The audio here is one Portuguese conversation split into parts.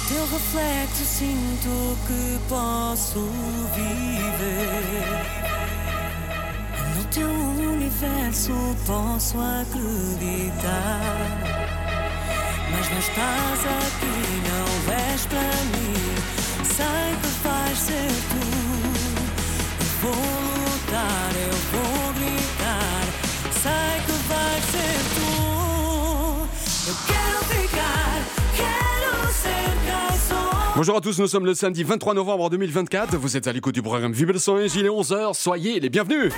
teu reflexo sinto que posso viver. No teu universo posso acreditar. Mas não estás aqui, não és para mim. Sei que vais ser tu. Eu vou lutar, eu vou gritar. Sei que vais ser tu. Eu quero ficar, quero ser quem sou. Bonjour à tous, nous sommes le samedi 23 novembre 2024. Vous êtes à l'écoute du programme Vibrações. Il est 11h, soyez les bienvenus.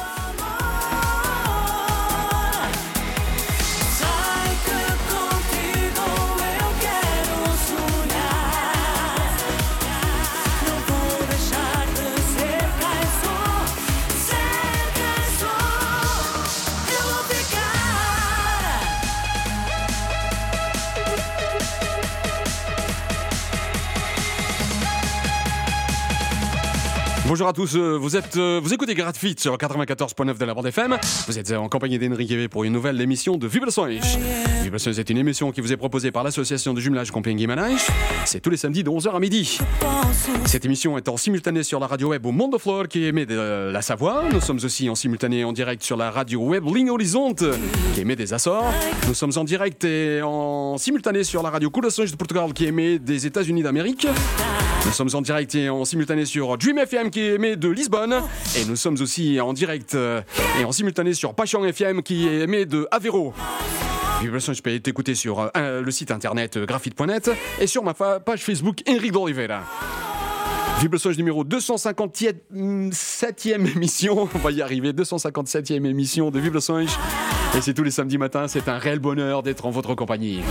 Bonjour à tous, vous écoutez Gratuit sur 94.9 de la bande FM. Vous êtes en compagnie d'Enrique V pour une nouvelle émission de Vibrações. Vibrações est une émission qui vous est proposée par l'association de jumelage Compiègne-Guimarães. C'est tous les samedis de 11h à midi. Cette émission est en simultané sur la radio web au Monde de Flore qui émet de la Savoie. Nous sommes aussi en simultané en direct sur la radio web Ligne Horizonte qui émet des Açores. Nous sommes en direct et en simultané sur la radio Corações de Portugal qui émet des États-Unis d'Amérique. Nous sommes en direct et en simultané sur Dream FM qui émet de Lisbonne. Et nous sommes aussi en direct et en simultané sur Paixão FM qui émet de Aveiro. Vibrações peut être écouté sur le site internet graphite.net et sur ma page Facebook Henrique d'Oliveira. Vibrações numéro 257e émission. On va y arriver, 257e émission de Vibrações. Et c'est tous les samedis matins. C'est un réel bonheur d'être en votre compagnie.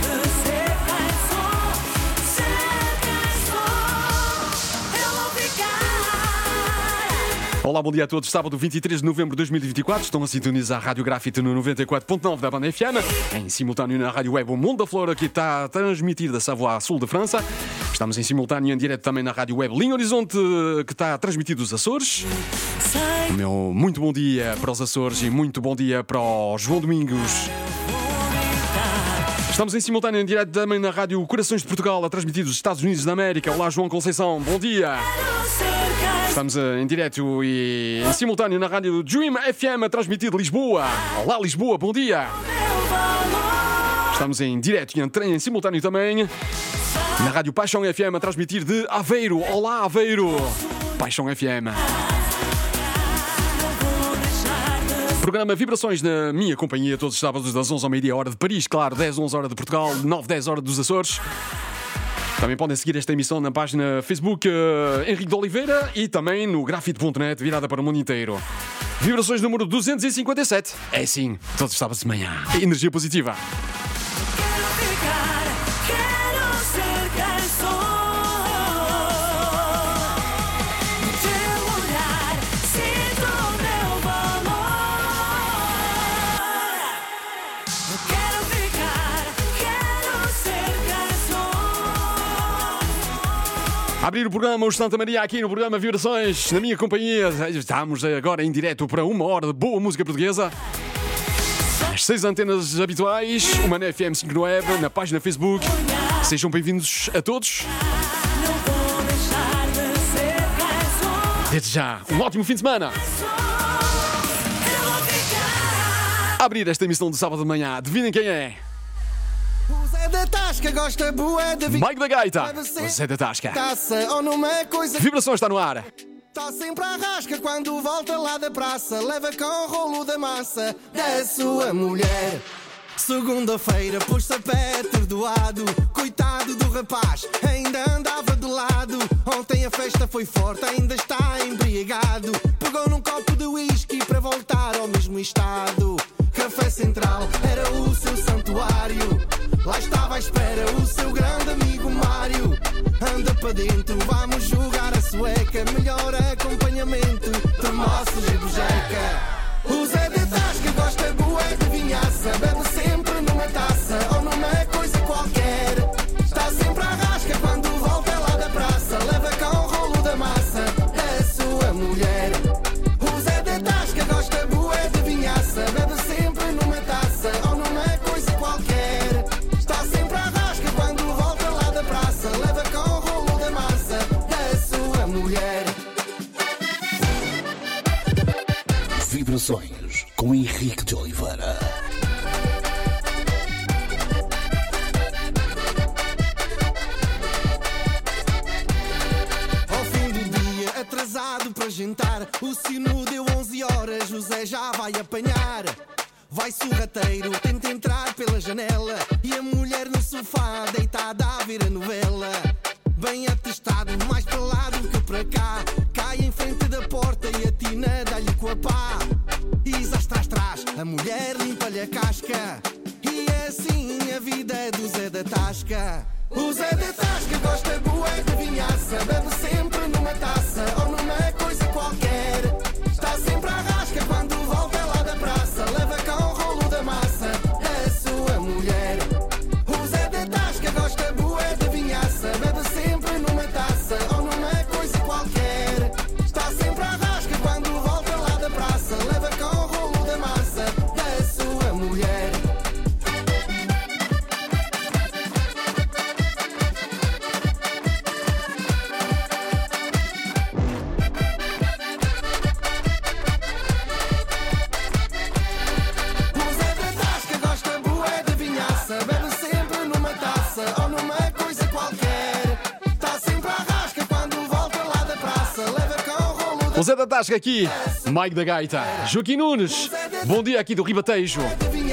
Olá, bom dia a todos. Sábado 23 de novembro de 2024. Estão a sintonizar a Rádio Grafite no 94.9 da banda FM. Em simultâneo na rádio web O Mundo da Flora, que está a transmitir da Savoie a sul da França. Estamos em simultâneo em direto também na rádio web Linha Horizonte, que está a transmitir dos Açores. Meu muito bom dia para os Açores e muito bom dia para o João Domingos. Estamos em simultâneo em direto também na rádio Corações de Portugal, a transmitir dos Estados Unidos da América. Olá, João Conceição, bom dia. Estamos em direto e em simultâneo na rádio Dream FM, a transmitir de Lisboa. Olá, Lisboa, bom dia. Estamos em direto e em simultâneo também na rádio Paixão FM, a transmitir de Aveiro. Olá, Aveiro. Paixão FM. Programa Vibrações na minha companhia todos os sábados das 11 ao meio-dia, hora de Paris, claro, 10, 11 hora de Portugal, 9, 10 hora dos Açores. Também podem seguir esta emissão na página Facebook Henrique de Oliveira e também no grafite.net, virada para o mundo inteiro. Vibrações número 257. É assim, todos os sábados de manhã. Energia positiva. Abrir o programa o Santa Maria aqui no programa Vibrações, na minha companhia. Estamos agora em direto para uma hora de boa música portuguesa. As 6 antenas habituais, uma na FM 5 no web, na página Facebook. Sejam bem-vindos a todos. Desde já, um ótimo fim de semana. A abrir esta emissão de sábado de manhã, adivinhem quem é? O Zé da Tasca gosta bué de Mike da Gaita, o Zé da Tasca. ou numa coisa. Vibrações está no ar. Tá sempre à rasca quando volta lá da praça. Leva com o rolo da massa da sua mulher. Segunda-feira pôs-se a pé atordoado. Coitado do rapaz, ainda andava de lado. Ontem a festa foi forte, ainda está embriagado. Pegou num copo de whisky para voltar ao mesmo estado. Café Central era o seu santuário. Lá estava à espera o seu grande amigo Mário. Anda para dentro, vamos jogar a sueca. Melhor acompanhamento de moços e bujeca. O Zé de Tasca gosta bué de vinhaça. Bebe sempre numa taça ou numa coisa qualquer. Está sempre à rasca quando volta lá da praça. Leva com o rolo da massa a sua mulher. O Zé de Tasca gosta bué de vinhaça. Bebe sempre numa taça ou numa coisa qualquer. Está sempre à rasca quando volta lá da praça. Leva com Vibrações com Henrique de Oliveira. Ao fim do dia, atrasado para jantar, o sino deu 11 horas, José já vai apanhar. Vai sorrateiro, tenta entrar pela janela, e a mulher no sofá, deitada a ver a novela. Bem atestado, mais para lá do que para cá, cai em frente da porta e a tina dá-lhe com a pá. E zás tras trás, a mulher limpa-lhe a casca. E é assim a vida do Zé da Tasca. O Zé da Tasca gosta bué de vinhaça, bebe sempre numa taça ou numa coisa qualquer. Está sempre à rasca quando volta lá da praça, leva com o rolo da massa a sua mulher. O Zé da Tasca gosta bué de vinhaça, bebe sempre numa taça ou numa coisa qualquer. Está sempre à rasca quando volta lá da praça, leva com o rolo da massa a sua mulher. O Zé da Tasca aqui, Mike da Gaita, Joaquim Nunes, bom dia aqui do Ribatejo.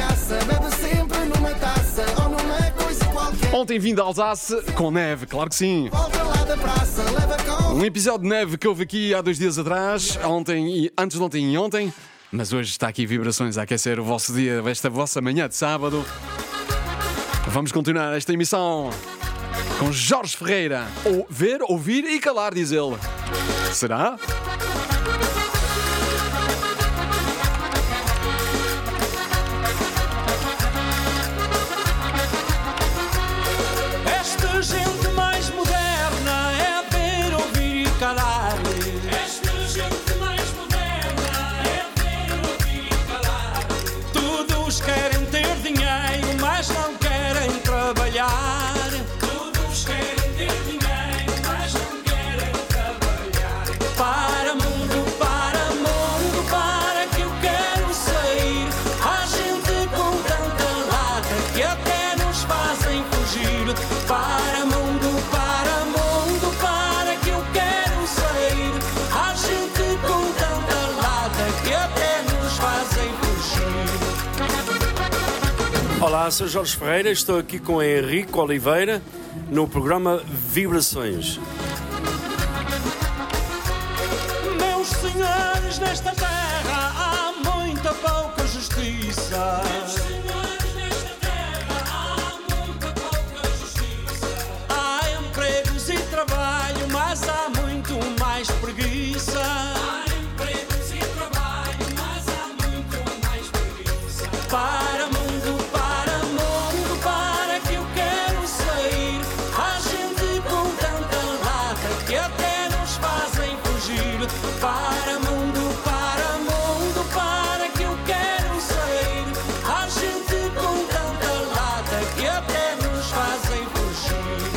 Ontem vim da Alsace com neve, claro que sim. Um episódio de neve que houve aqui há 2 dias atrás, ontem e antes de ontem e ontem, mas hoje está aqui Vibrações a aquecer o vosso dia, esta vossa manhã de sábado. Vamos continuar esta emissão com Jorge Ferreira. Ver, ouvir e calar, diz ele. Será? Esta gente mais moderna é ver, ouvir e calar. Esta gente mais moderna é ver, ouvir e calar. Todos querem ter dinheiro, mas não querem trabalhar. Todos querem ter dinheiro, mas não querem trabalhar. Para mundo, para que eu quero sair. Há gente com tanta lata que até nos fazem fugir. Para mundo, para que eu quero sair. Há gente com tanta lata que até nos fazem fugir. Olá, sou Jorge Ferreira, estou aqui com Henrique Oliveira no programa Vibrações. Meus senhores, nesta terra há muita pouca justiça. Meus senhores, nesta terra há muita pouca justiça. Há empregos e trabalho, mas há muito mais preguiça. Há empregos e trabalho, mas há muito mais preguiça. Para mundo, para que eu quero sair. Há gente com tanta lata que até nos fazem fugir. Para mundo, para que eu quero sair. Há gente com tanta lata que até nos fazem fugir.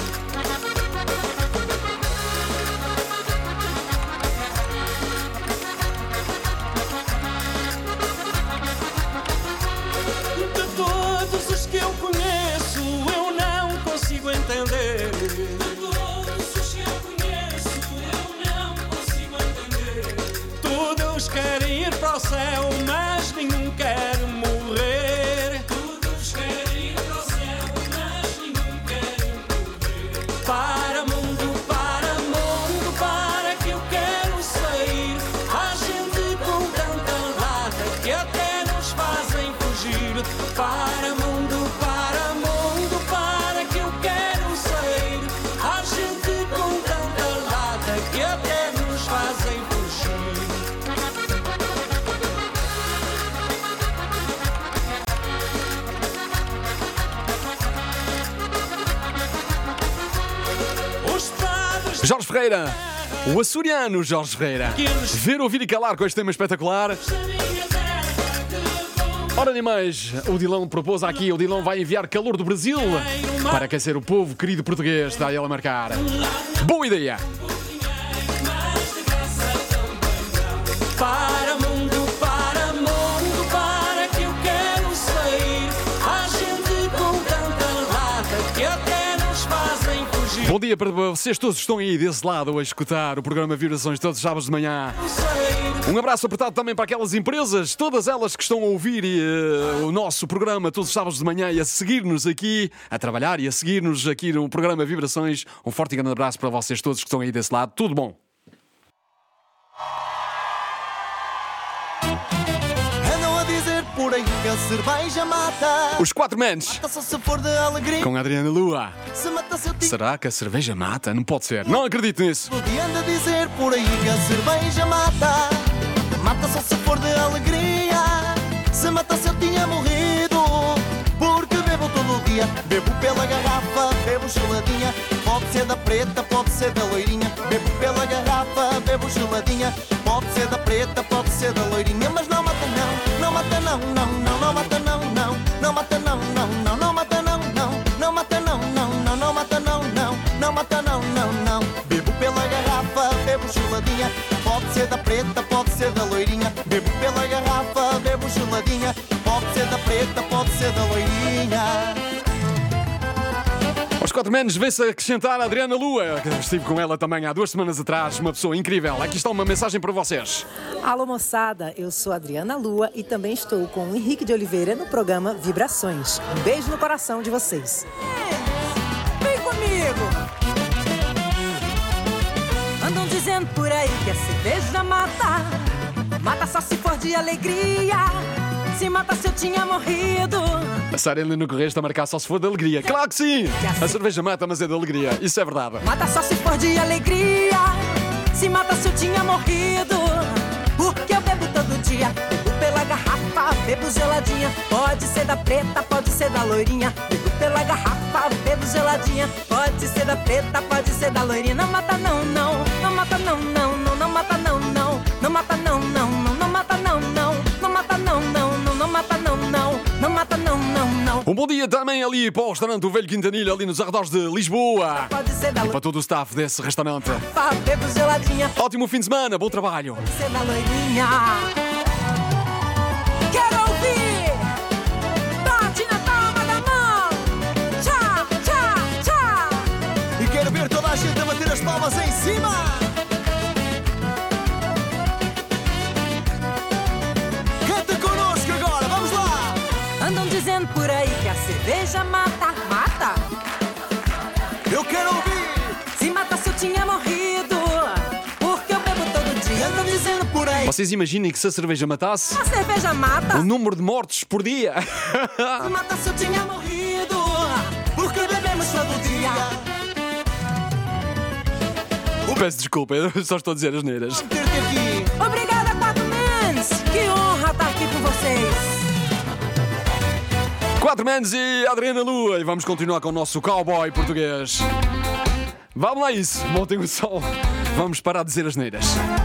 De todos os que eu conheço, eu não consigo entender. De todos os que eu conheço, eu não consigo entender. Todos querem ir para o céu, mas nenhum quer morrer. Todos querem ir para o céu, mas nenhum quer morrer. Para mundo, para que eu quero sair. Há gente com tanta lata que até nos fazem fugir. Para mundo, para que eu quero sair. Há gente com tanta lata que até nos fazem fugir. Os padres Jorge Ferreira, o açoriano Jorge Ferreira. Ver, ouvir e calar com este tema espetacular. da minha terra que vão Ora nem mais, o Dilão propôs aqui, o Dilão vai enviar calor do Brasil para aquecer o povo querido português, está ele a marcar. Boa ideia! Para mundo, Bom dia para vocês todos que estão aí desse lado a escutar o programa Vibrações todos os sábados de manhã. Um abraço apertado também para aquelas empresas, todas elas que estão a ouvir o nosso programa todos os sábados de manhã e a seguir-nos aqui, a trabalhar e a seguir-nos aqui no programa Vibrações. Um forte e grande abraço para vocês todos que estão aí desse lado. Tudo bom? Por aí que a cerveja mata. Os 4 Mans Mata só se for de alegria. com a Adriana Lua. Se mata seu tipo. Será que a cerveja mata? Não pode ser. Não acredito nisso. E anda a dizer por aí que a cerveja mata. Mata só se for de alegria. Se mata se eu tinha morrido. Porque bebo todo o dia. Bebo pela garrafa, bebo geladinha. Pode ser da preta, pode ser da loirinha. Bebo pela garrafa, bebo geladinha. Pode ser da preta, pode ser da loirinha. Mas não mata não. Não mata não, não, não, não mata não, não. Não mata não, não, não, não mata não, não. Não mata não, não, não, não mata não, não. Não mata não, não, não. Bebo pela garrafa, bebo geladinha. Pode ser da preta, pode ser da loirinha. Bebo pela garrafa, bebo geladinha. Pode ser da preta, pode ser da loirinha. Aos 4 Mans vem-se acrescentar a Adriana Lua. Estive com ela também há 2 semanas atrás. Uma pessoa incrível. Aqui está uma mensagem para vocês. Alô, moçada, eu sou a Adriana Lua e também estou com o Henrique de Oliveira no programa Vibrações. Um beijo no coração de vocês. Vem comigo! Andam dizendo por aí que a cerveja mata. Mata só se for de alegria. Se mata se eu tinha morrido. A Sara Helena Correia está a marcar só se for de alegria. Claro que sim! A cerveja mata, mas é de alegria. Isso é verdade. Mata só se for de alegria. Se mata se eu tinha morrido. Porque eu bebo todo dia. Bebo pela garrafa, bebo geladinha. Pode ser da preta, pode ser da loirinha. Bebo pela garrafa, bebo geladinha. Pode ser da preta, pode ser da loirinha. Não mata não, não. Não mata não, não, não. Não mata não, não. Não mata não, não, não. Não mata não, não. Não mata não, não, não. Não mata não, não. Não mata não, não, não. Um bom dia também ali para o restaurante O Velho Quintanilha, ali nos arredores de Lisboa. Pode ser da E para todo o staff desse restaurante. garrafa, bebo geladinha. Ótimo fim de semana, bom trabalho. Pode ser da loirinha. Quero ouvir. Bate na palma da mão. Tchá, tchá, tchá. E quero ver toda a gente a bater as palmas em cima. Canta connosco agora, vamos lá. Andam dizendo por aí que a cerveja mata, mata. Eu quero ouvir. Se mata se eu tinha morrido. Porque eu bebo todo dia. Andam dizendo por aí. Vocês imaginem que se a cerveja matasse A cerveja mata. o número de mortes por dia. Se mata se eu tinha morrido. Porque bebemos todo dia. Peço desculpa, eu só estou a dizer as neiras. Ter-te aqui. Obrigada, 4 Mans. Que honra estar aqui com vocês. 4 Mans e Adriana Lua. E vamos continuar com o nosso cowboy português. Vamos lá isso, montem o som. Vamos parar de dizer as neiras.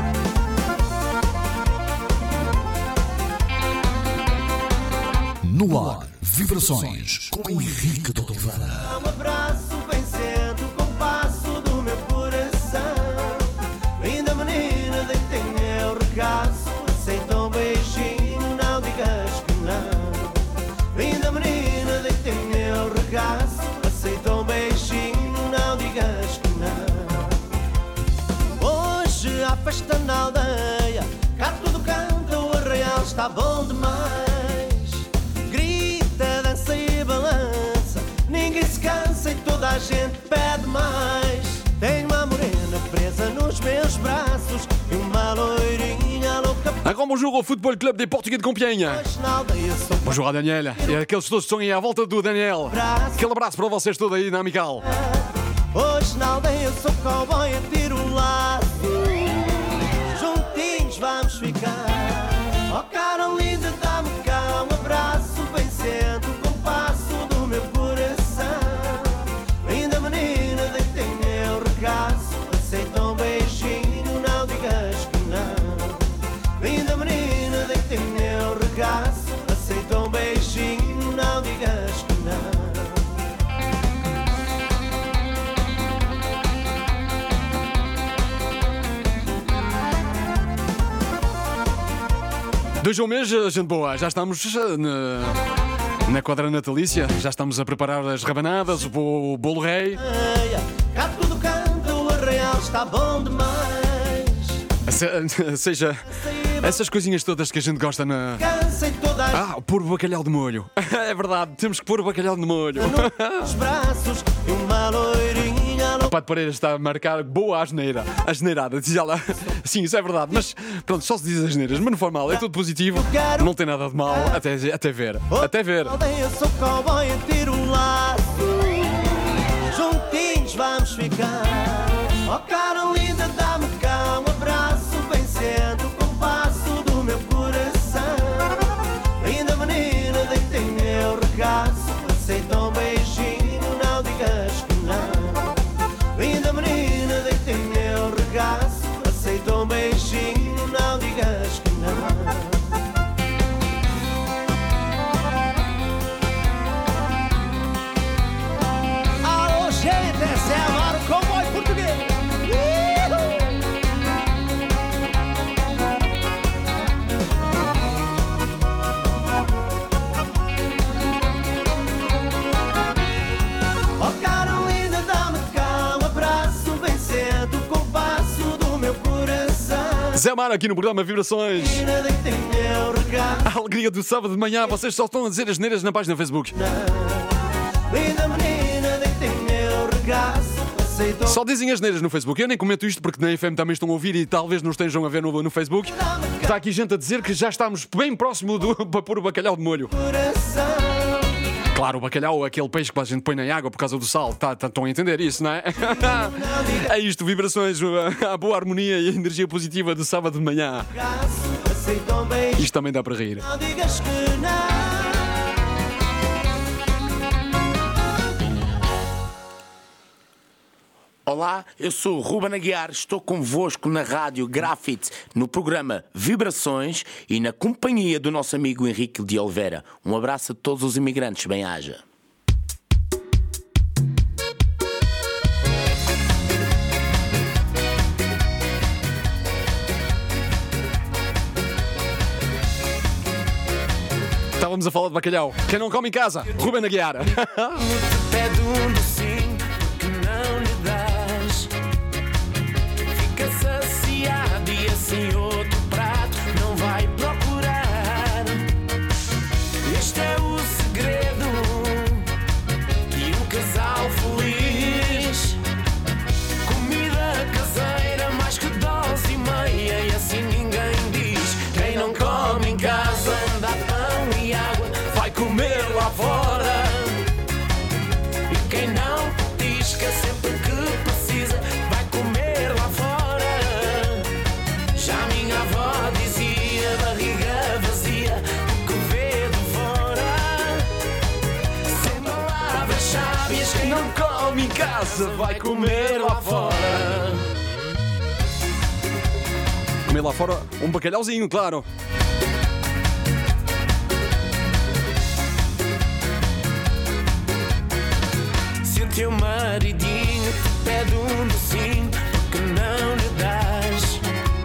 No ar, Vibrações com Henrique de Oliveira. Um abraço bem cedo com o passo do meu coração. Linda menina, deitei o regaço. Aceita um beijinho, não digas que não. Linda menina, deitei o regaço. Aceita um beijinho, não digas que não. Hoje há festa na aldeia. Cá tudo canta, o arraial está bom demais. Grita, dança e balança. Ninguém se cansa e toda a gente pede mais. Tenho uma morena presa nos meus braços e uma loirinha louca. Un grand bonjour au Football Club des Portugais de Compiègne. Hoje na aldeia sou Bonjour a Daniel e aqueles todos que estão aí à volta do Daniel. Aquele abraço para vocês todos aí na Amical. Hoje na aldeia sou cowboy a tiro um laço. Juntinhos vamos ficar. Oh cara linda, dá-me cá um abraço bem cedo com o passo do meu coração. Linda menina, deitei meu regaço. Aceita um beijinho, não digas que não. Linda menina, deitei meu regaço. Aceita um beijinho, não digas que não. Dois ao mês, gente boa, já estamos na quadra natalícia, já estamos a preparar as rabanadas, o bolo rei. Cá está bom demais. Seja, essas coisinhas todas que a gente gosta na... Cansei toda a pôr o bacalhau de molho. É verdade, temos que pôr o bacalhau de molho. nos braços e uma loirinha no... O Pato Pereira está a marcar boa asneira. Asneirada, diz ela. Sim, isso é verdade, mas pronto, só se diz asneiras, mas não foi mal, é tudo positivo. Não tem nada de mal, até ver. Até ver. Eu sou cowboy e tiro um laço. Juntinhos vamos ficar. Oh, Carolina, dá-me cá um abraço. Bem cedo, com o passo do meu coração. Linda menina, deitei meu regaço. Aceita um beijinho, não digas que não. Linda menina, deitei meu regaço. Aceita um beijinho, não digas que não. Esse é amar o cowboy português. Oh, Carolina, dá-me cá um abraço. Bem cedo, com o passo do meu coração. Zé Mar aqui no programa Vibrações. A alegria do sábado de manhã, vocês só estão a dizer as neiras na página do Facebook. Linda menina, deitei meu regaço. Só dizem as neiras no Facebook. Eu nem comento isto porque na FM também estão a ouvir e talvez nos estejam a ver no Facebook. Está aqui gente a dizer que já estamos bem próximo para pôr o bacalhau de molho. Claro, o bacalhau é aquele peixe que a gente põe na água por causa do sal. Estão a entender isso, não é? É isto, Vibrações, a boa harmonia e a energia positiva do sábado de manhã. Isto também dá para rir. Não digas que não. Olá, eu sou o Ruben Aguiar, estou convosco na Rádio Grafite, no programa Vibrações e na companhia do nosso amigo Henrique de Oliveira. Um abraço a todos os imigrantes, bem-aja. Estávamos a falar de bacalhau. Quem não come em casa? Ruben Aguiar. Pede um docinho que não lhe dás. Fica saciado e assim outro prato não vai procurar. Este é o segredo de um casal feliz. Comida caseira mais que dose e meia e assim ninguém diz. Quem não come em casa anda pão e água, vai comer lá fora. E quem não petisca sempre que precisa, vai comer lá fora. Já minha avó dizia, barriga vazia, o que vê de fora. Sem palavras sábias, quem não come em casa, vai comer lá fora. Comer lá fora um bacalhauzinho, claro. Se o teu maridinho te pede um docinho, porque não lhe dás?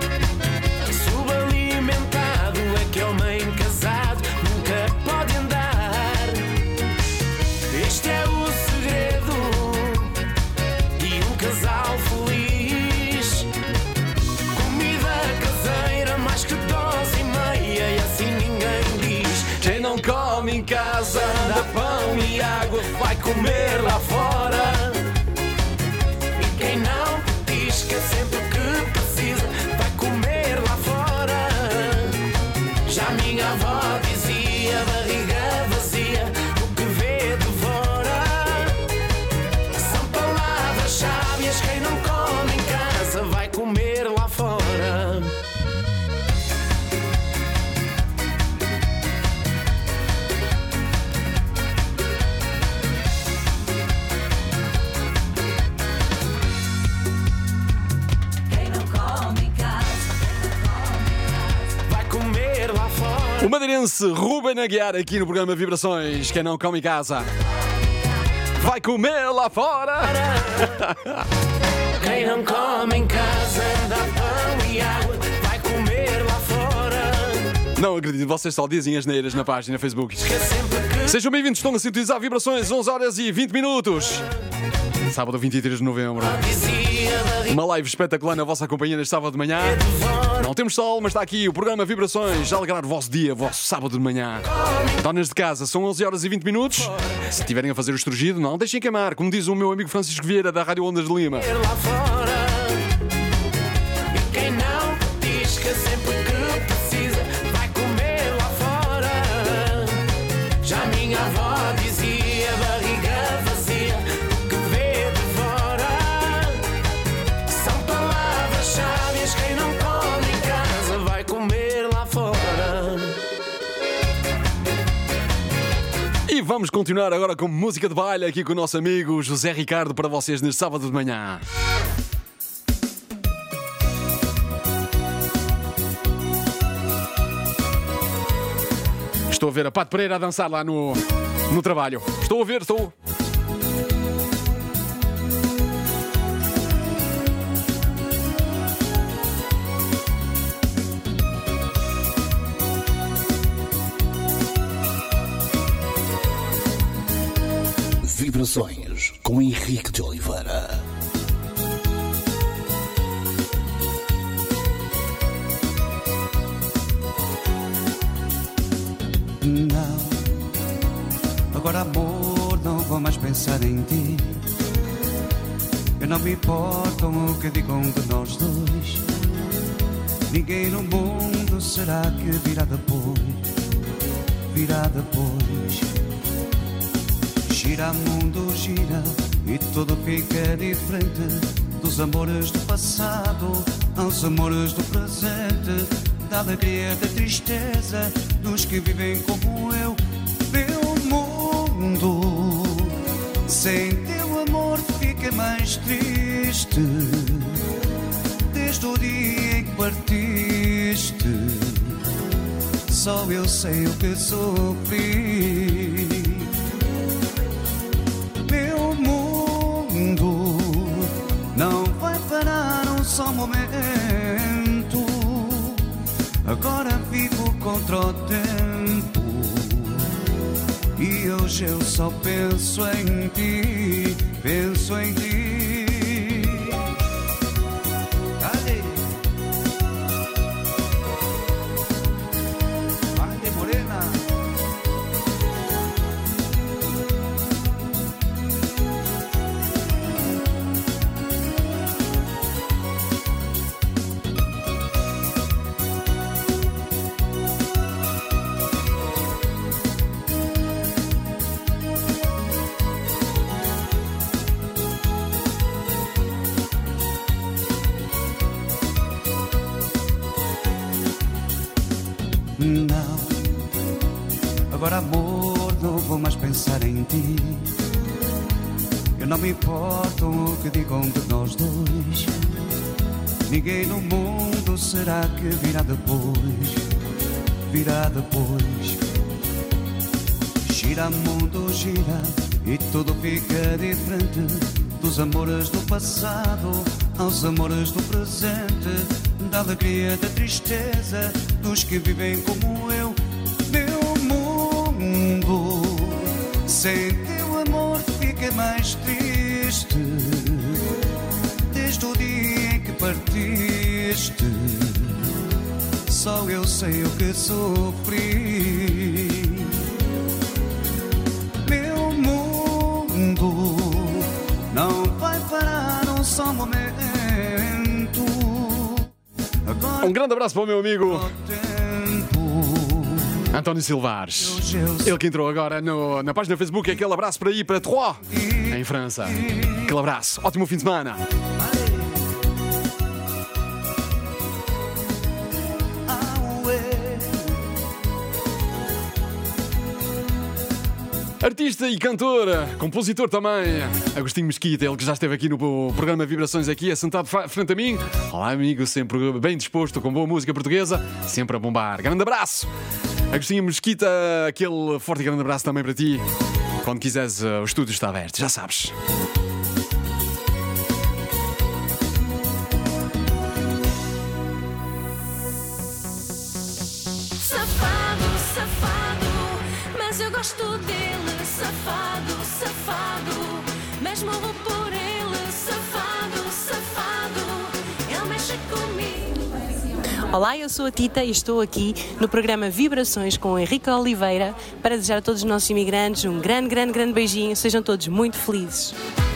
Subalimentado, aquele homem casado nunca pode andar. Este é o segredo de um casal feliz. Comida caseira mais que dose e meia e assim ninguém diz. Quem não come em casa dá pão e água, vai comer lá fora. E quem não petisca sempre que precisa, vai comer lá fora. Já minha avó dizia, barriga vazia, o que vê de fora. São palavras sábias, quem não come em casa, vai comer lá fora. Vai comer lá fora. O madeirense Ruben Aguiar aqui no programa Vibrações. Quem não come em casa, vai comer lá fora. Quem não come em casa, dá pão e água, vai comer lá fora. Não acredito, vocês só dizem as neiras na página Facebook. Que sempre que Sejam bem-vindos, estão a sintonizar Vibrações, 11 horas e 20 minutos. Sábado 23 de novembro. Uma live espetacular na vossa companhia neste sábado de manhã. Não temos sol, mas está aqui o programa Vibrações a alegrar o vosso dia, o vosso sábado de manhã. Donas de casa, são 11 horas e 20 minutos. Se estiverem a fazer o estrugido, não deixem queimar, como diz o meu amigo Francisco Vieira da Rádio Ondas de Lima. Lá fora. E quem não pisca sempre que precisa vai comer lá fora. Já minha avó dizia, barriga vazia, que vê de fora. São palavras sábias, quem não come em casa vai comer lá fora. E vamos continuar agora com música de baile aqui com o nosso amigo José Ricardo para vocês neste sábado de manhã. Estou a ver a Pato Pereira a dançar lá no trabalho. Estou a ver, estou. Vibrações com Henrique de Oliveira. Não, agora amor, não vou mais pensar em ti. Eu não me importo o que digam de nós dois. Ninguém no mundo será que virá depois. Virá depois. Gira mundo, gira e tudo fica diferente. Dos amores do passado aos amores do presente. Da alegria, da tristeza dos que vivem como eu. Meu mundo sem teu amor fica mais triste. Desde o dia em que partiste, só eu sei o que sofri. Meu mundo não vai parar um só momento. Agora vivo contra o tempo e hoje eu só penso em ti, penso em ti. Dale. Dale, morena. Não, agora amor, não vou mais pensar em ti. Eu não me importo o que digam de nós dois. Ninguém no mundo será que virá depois. Virá depois. Gira mundo, gira e tudo fica diferente. Dos amores do passado aos amores do presente. Da alegria, da tristeza dos que vivem como eu. Meu mundo sem teu amor fica mais triste. Desde o dia em que partiste, só eu sei o que sofri. Meu mundo não vai parar um só momento. Um grande abraço para o meu amigo António Silvares. Ele que entrou agora na página do Facebook. Aquele abraço para ir para Troyes, em França. Aquele abraço. Ótimo fim de semana. Artista e cantor, compositor também, Agostinho Mesquita, ele que já esteve aqui no programa Vibrações aqui, assentado frente a mim. Olá amigo, sempre bem disposto, com boa música portuguesa, sempre a bombar. Grande abraço! Agostinho Mesquita, aquele forte e grande abraço também para ti. Quando quiseres, o estúdio está aberto, já sabes. Safado, safado, mas eu gosto dele. Safado, safado, mas morro por ele. Safado, safado, ele mexe comigo. Olá, eu sou a Tita e estou aqui no programa Vibrações com o Henrique Oliveira para desejar a todos os nossos imigrantes um grande beijinho. Sejam todos muito felizes.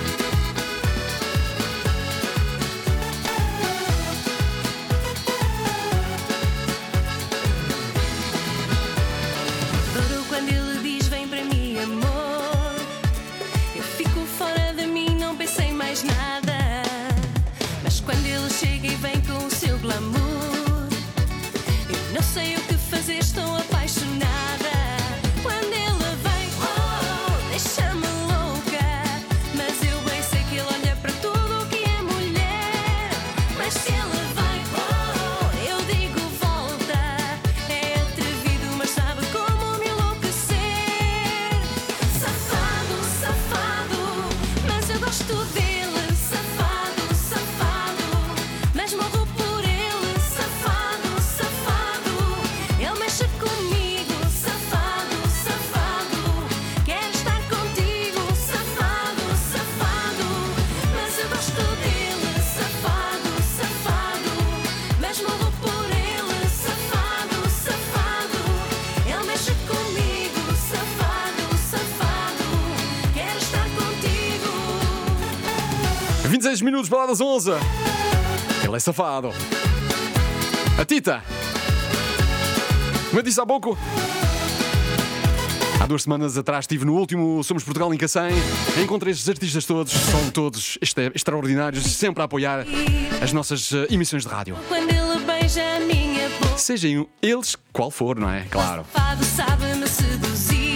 Minutos para lá das 11. Ele é safado. A Tita. Como eu disse há pouco, há 2 semanas atrás estive no último Somos Portugal em Cacém. Encontrei estes artistas todos. São todos extraordinários, sempre a apoiar as nossas emissões de rádio. Quando ele beija a minha boca, sejam eles qual for, não é? Claro. Safado sabe-me seduzir.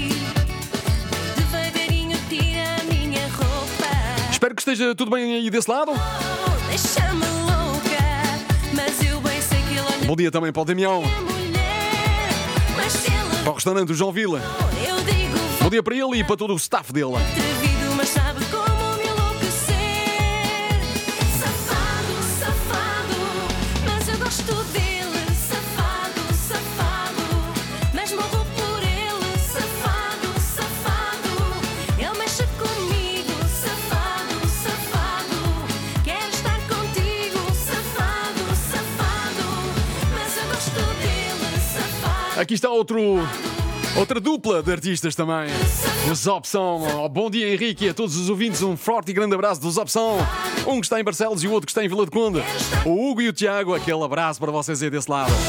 Espero que esteja tudo bem aí desse lado. Deixa-me louca, mas eu bem sei que ele olha. Bom dia também para o Damião. Para o restaurante do João Vila. Bom dia para ele e para todo o staff dele. Atrevido, mas sabe como me enlouquecer. Safado, safado, mas eu gosto dele. Safado, safado, mas morro por ele. Safado, safado, ele mexe comigo. Safado, safado, quero estar contigo. Safado, safado, mas eu gosto dele. Safado. Aqui está outra dupla de artistas também. Os Opção. Oh, bom dia, Henrique, e a todos os ouvintes. Um forte e grande abraço dos Opção. Um que está em Barcelos e o outro que está em Vila de Conde. O Hugo e o Tiago. Aquele abraço para vocês aí desse lado.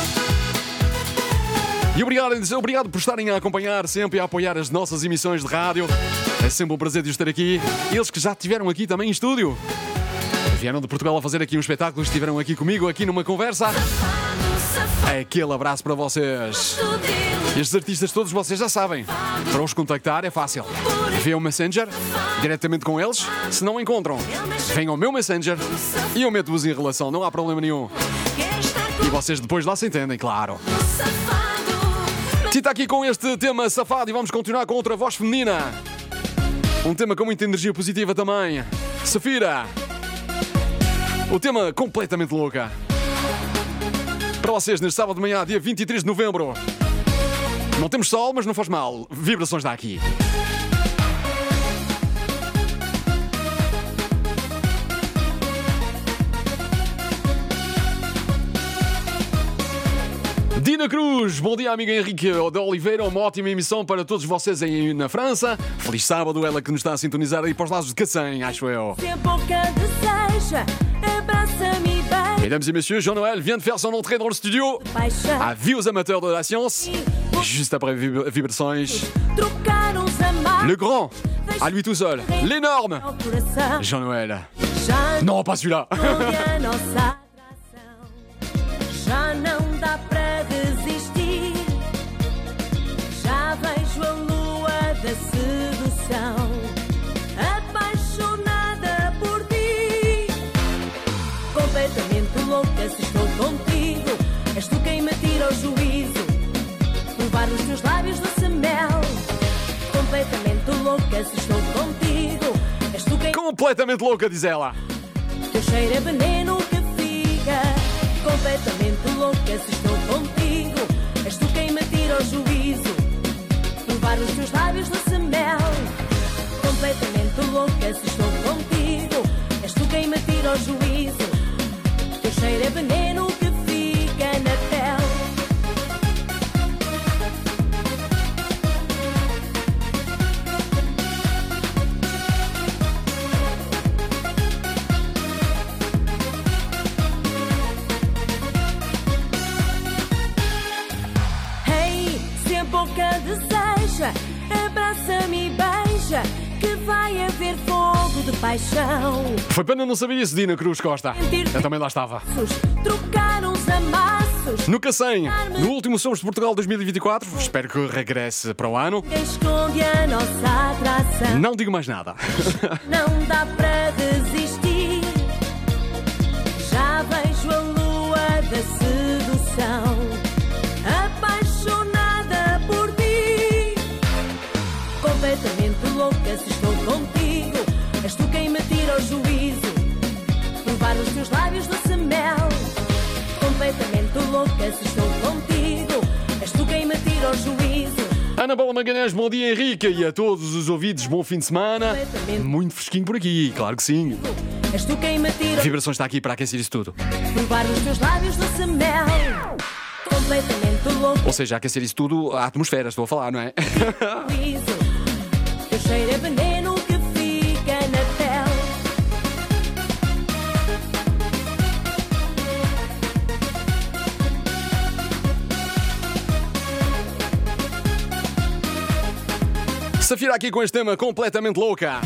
E obrigado por estarem a acompanhar sempre e a apoiar as nossas emissões de rádio. É sempre um prazer de estar aqui. Eles que já estiveram aqui também em estúdio. Vieram de Portugal a fazer aqui um espetáculo. Estiveram aqui comigo, aqui numa conversa. Aquele abraço para vocês. Estes artistas todos vocês já sabem. Para os contactar é fácil. Vê o Messenger diretamente com eles. Se não encontram, venham ao meu Messenger e eu meto-vos em relação. Não há problema nenhum. E vocês depois lá se entendem, claro. Tita aqui com este tema safado e vamos continuar com outra voz feminina. Um tema com muita energia positiva também. Safira. O tema completamente louca. Para vocês neste sábado de manhã, dia 23 de novembro. Não temos sol, mas não faz mal. Vibrações dá aqui. Dina Cruz, bom dia, amiga Henrique de Oliveira. Uma ótima emissão para todos vocês aí na França. Feliz sábado, ela que nos está a sintonizar aí para os lados de Cacém, acho eu. Se a boca deseja, abraça-me bem. Mesdames et messieurs, Jean-Noël vient de faire son entrée dans le studio. Avis aux amateurs de la science. Juste après Vibrações. Le grand, à lui tout seul. L'énorme Jean-Noël. Non, pas celui-là. Já não dá para resistir. Já vejo a lua da sedução, apaixonada por ti. Completamente louca se estou contigo. És tu quem me tira o juízo. Provar os teus lábios doce mel. Completamente louca se estou contigo. És tu quem... Completamente louca, diz ela. Teu cheiro é veneno que fica. Completamente louca se estou contigo. És tu quem me tira o juízo. Provar os teus lábios doce mel. Completamente louca se tira o juízo. Teu cheiro é veneno que fica na pele. Hey, se a boca deseja, abraça-me e beija, que vai haver fogo de paixão. Foi pena não saber isso, Dina Cruz Costa. Eu também lá estava. Trocar uns amassos. Nunca sem. No último Somos de Portugal 2024. Espero que regresse para o ano. Esconde a nossa atração. Não digo mais nada. Não dá para desistir. Já vejo a lua da sedução, apaixonada por ti. Completamente louca se estou contigo. És tu quem me tira o juízo. Provar os teus lábios doce mel. Completamente louca se estou contigo. És tu quem me tira o juízo. Ana Paula Magalhães, bom dia, Henrique, e a todos os ouvidos, bom fim de semana. Muito fresquinho por aqui, claro que sim. És tu quem me tira. A Vibrações está aqui para aquecer isso tudo. Provar os teus lábios doce mel. Completamente louca. Ou seja, aquecer isso tudo, a atmosfera, estou a falar, não é? Teu cheiro é veneno que fica na pele. Safira aqui com este tema completamente louca.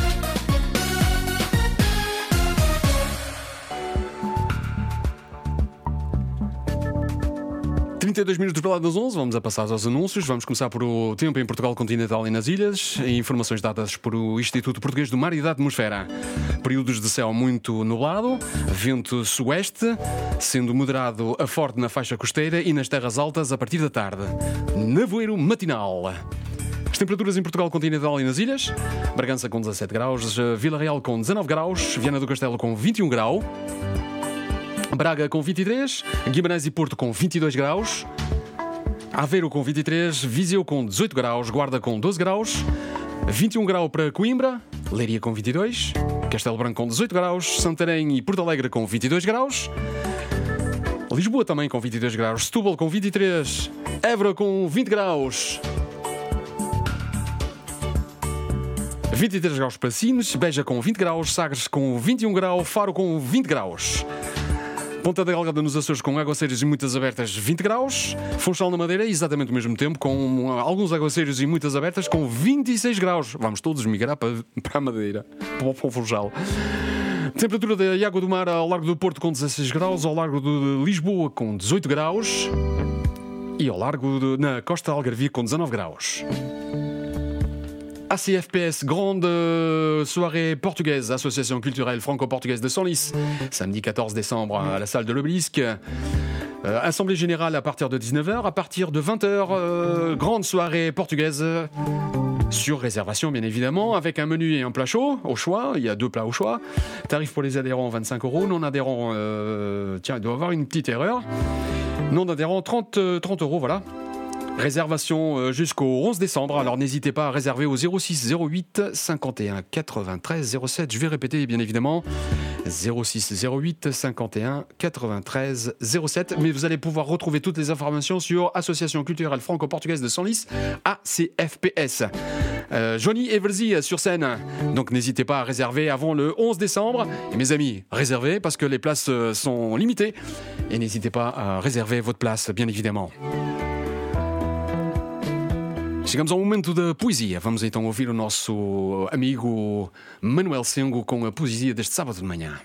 Minutos para lá das 11, vamos a passar aos anúncios. Vamos começar por o tempo em Portugal continental e nas ilhas. Informações dadas por o Instituto Português do Mar e da Atmosfera. Períodos de céu muito nublado, vento sueste, sendo moderado a forte na faixa costeira e nas terras altas a partir da tarde. Nevoeiro matinal. As temperaturas em Portugal continental e nas ilhas: Bragança com 17 graus, Vila Real com 19 graus, Viana do Castelo com 21 graus, Braga com 23, Guimarães e Porto com 22 graus, Aveiro com 23, Viseu com 18 graus, Guarda com 12 graus, 21 graus para Coimbra, Leiria com 22, Castelo Branco com 18 graus, Santarém e Porto Alegre com 22 graus, Lisboa também com 22 graus, Setúbal com 23, Évora com 20 graus, 23 graus para Sines, Beja com 20 graus, Sagres com 21 graus, Faro com 20 graus. Ponta da Delgada nos Açores com aguaceiros e muitas abertas 20 graus. Funchal na Madeira exatamente o mesmo tempo, com alguns aguaceiros e muitas abertas com 26 graus. Vamos todos migrar para a Madeira, para o Funchal. Temperatura da água do mar ao largo do Porto com 16 graus, ao largo de Lisboa com 18 graus e ao largo na costa Algarvia com 19 graus. ACFPS, grande soirée portugaise, Association culturelle franco-portugaise de Senlis, samedi 14 décembre à la salle de l'Obélisque. Assemblée générale à partir de 19h, à partir de 20h, grande soirée portugaise sur réservation bien évidemment, avec un menu et un plat chaud au choix. Il y a 2 plats au choix. Tarif pour les adhérents 25 €, non adhérents, tiens, il doit y avoir une petite erreur. Non adhérents 30 €, voilà. Réservation jusqu'au 11 décembre, alors n'hésitez pas à réserver au 06 08 51 93 07. Je vais répéter bien évidemment, 06 08 51 93 07. Mais vous allez pouvoir retrouver toutes les informations sur Association culturelle franco-portugaise de Senlis, ACFPS. Johnny Eversy sur scène, donc n'hésitez pas à réserver avant le 11 décembre. Et mes amis, réservez parce que les places sont limitées. Et n'hésitez pas à réserver votre place, bien évidemment. Chegamos ao momento da poesia. Vamos então ouvir o nosso amigo Manuel Sengo com a poesia deste sábado de manhã.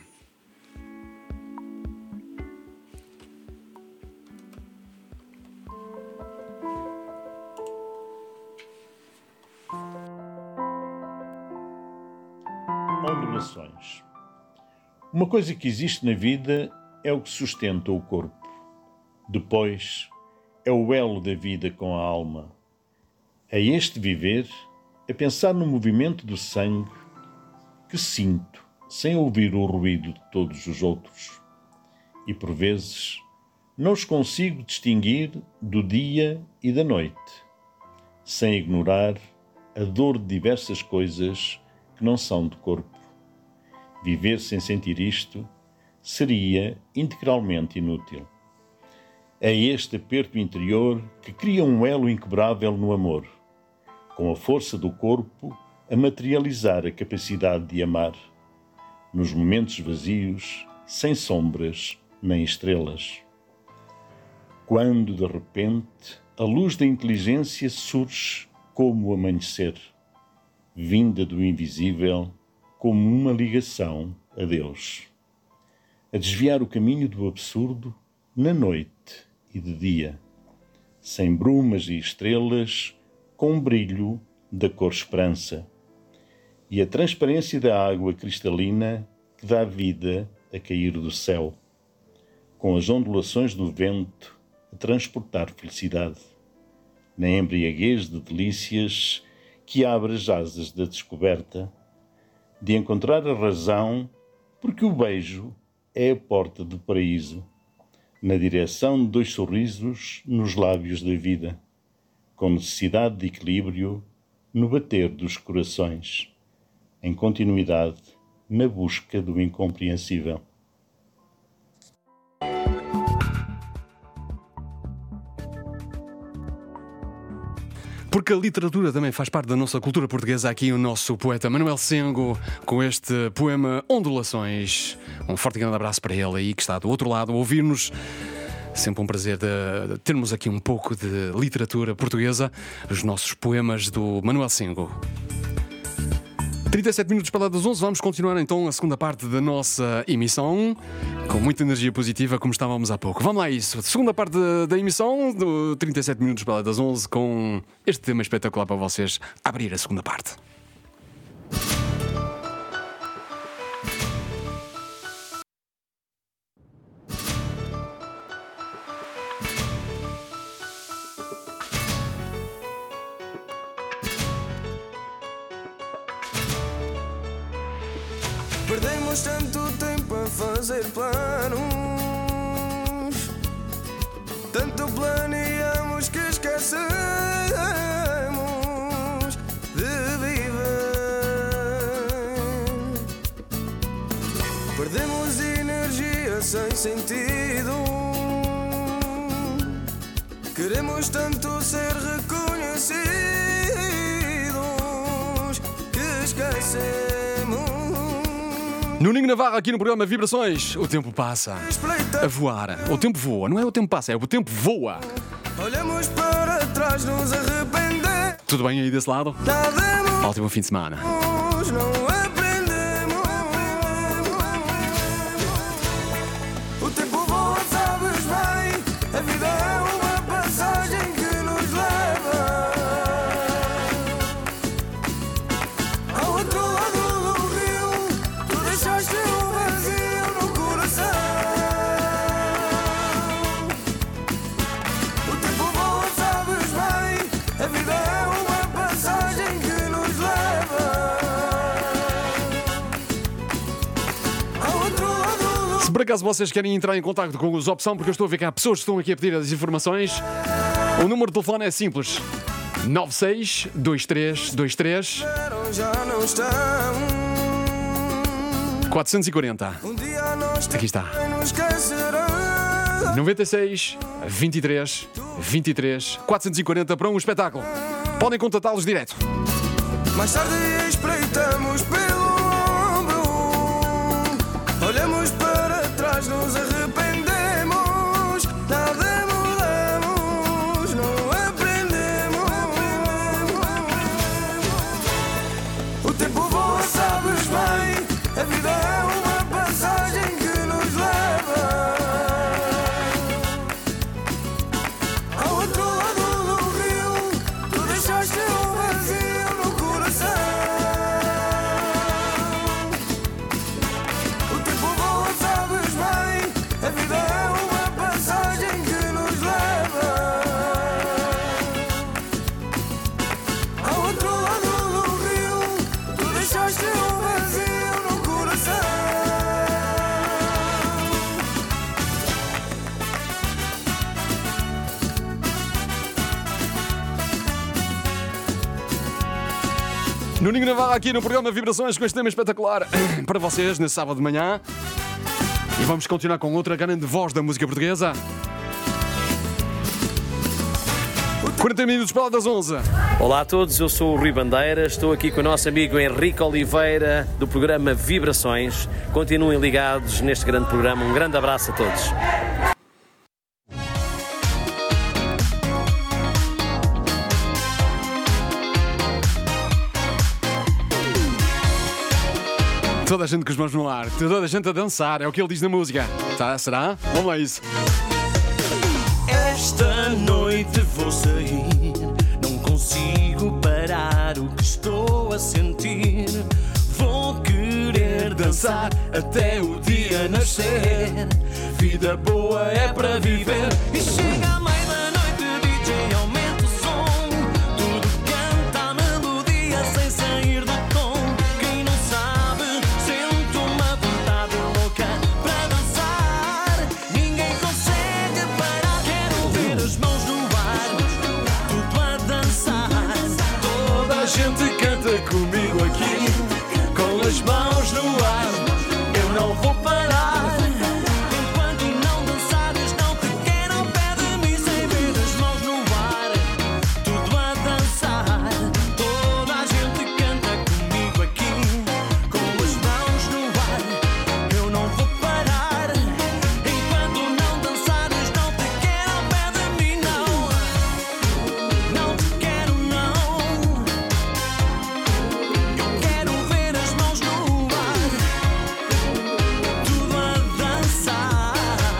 Ondulações. Uma coisa que existe na vida é o que sustenta o corpo. Depois, é o elo da vida com a alma. É este viver, é pensar no movimento do sangue que sinto, sem ouvir o ruído de todos os outros. E, por vezes, não os consigo distinguir do dia e da noite, sem ignorar a dor de diversas coisas que não são de corpo. Viver sem sentir isto seria integralmente inútil. É este aperto interior que cria um elo inquebrável no amor, com a força do corpo a materializar a capacidade de amar, nos momentos vazios, sem sombras nem estrelas. Quando, de repente, a luz da inteligência surge como o amanhecer, vinda do invisível como uma ligação a Deus, a desviar o caminho do absurdo na noite e de dia, sem brumas e estrelas, com o brilho da cor esperança e a transparência da água cristalina que dá vida a cair do céu, com as ondulações do vento a transportar felicidade, na embriaguez de delícias que abre as asas da descoberta, de encontrar a razão, porque o beijo é a porta do paraíso, na direção de 2 sorrisos nos lábios da vida, com necessidade de equilíbrio no bater dos corações, em continuidade na busca do incompreensível. Porque a literatura também faz parte da nossa cultura portuguesa. Aqui o nosso poeta Manuel Sengo, com este poema Ondulações. Um forte e grande abraço para ele aí, que está do outro lado a ouvir-nos. Sempre um prazer de termos aqui um pouco de literatura portuguesa, os nossos poemas do Manuel Sengo. 37 minutos para lá das 11, vamos continuar então a segunda parte da nossa emissão, com muita energia positiva, como estávamos há pouco. Vamos lá, isso. Segunda parte da emissão, do 37 minutos para lá das 11, com este tema espetacular para vocês abrir a segunda parte. Perdemos tanto tempo a fazer planos, tanto planeamos que esquecemos de viver. Perdemos energia sem sentido, queremos tanto ser reconhecidos que esquecemos. Nuninho Navarro aqui no programa Vibrações. O tempo passa a voar. O tempo voa, não é o tempo passa, é o tempo voa. Olhamos para trás, nos arrepender. Tudo bem aí desse lado? Ótimo fim de semana. Não aprendemos. O tempo voa, sabes bem. A vida é uma passagem que nos leva ao outro lado do rio. Tu deixaste um vazio no coração. O tempo voa, sabes bem. A vida é uma passagem que nos leva ao outro lado do... Se por acaso vocês querem entrar em contato com os Opção, porque eu estou a ver que há pessoas que estão aqui a pedir as informações, o número de telefone é simples: 962323 Já não estão. 440. Um dia nós Aqui está. nos esquecerão. 96 23 23 440 para um espetáculo. Podem contatá-los direto. Mais tarde espreitamos pelo ombro, olhamos para trás, nos arrependemos. Nada mudamos, não aprendemos. O tempo voa, sabes bem. A vida é uma passagem que nos leva ao outro lado do rio. Tu deixaste um vazio no coração. O tempo voa, sabes bem. A vida é uma passagem que nos leva ao outro lado do rio. Tu deixaste um vazio no coração. Nuninho Navarro aqui no programa Vibrações com este tema espetacular para vocês nesse sábado de manhã. E vamos continuar com outra grande voz da música portuguesa. 40 minutos para lá das 11. Olá a todos, eu sou o Rui Bandeira, estou aqui com o nosso amigo Henrique Oliveira do programa Vibrações. Continuem ligados neste grande programa. Um grande abraço a todos. Toda a gente com as mãos no ar, toda a gente a dançar, é o que ele diz na música. Tá, será? Vamos lá isso. Esta noite vou sair, não consigo parar o que estou a sentir. Vou querer dançar até o dia nascer. Vida boa é para viver. E chega a meia da noite, DJ aumenta o som. Tudo canta a melodia sem sair do tom. Quem não sabe sente uma vontade louca para dançar. Ninguém consegue parar. Quero ver as mãos no ar, tudo a dançar. Toda a gente canta comigo aqui, com as mãos no ar. Eu não vou parar. Enquanto não dançares, não te quero ao pé de mim. Sem ver as mãos no ar, tudo a dançar. Toda a gente canta comigo aqui, com as mãos no ar. Eu não vou parar. Enquanto não dançares, não te quero ao pé de mim. Não, não te quero, não. Eu quero ver as mãos no ar, tudo a dançar.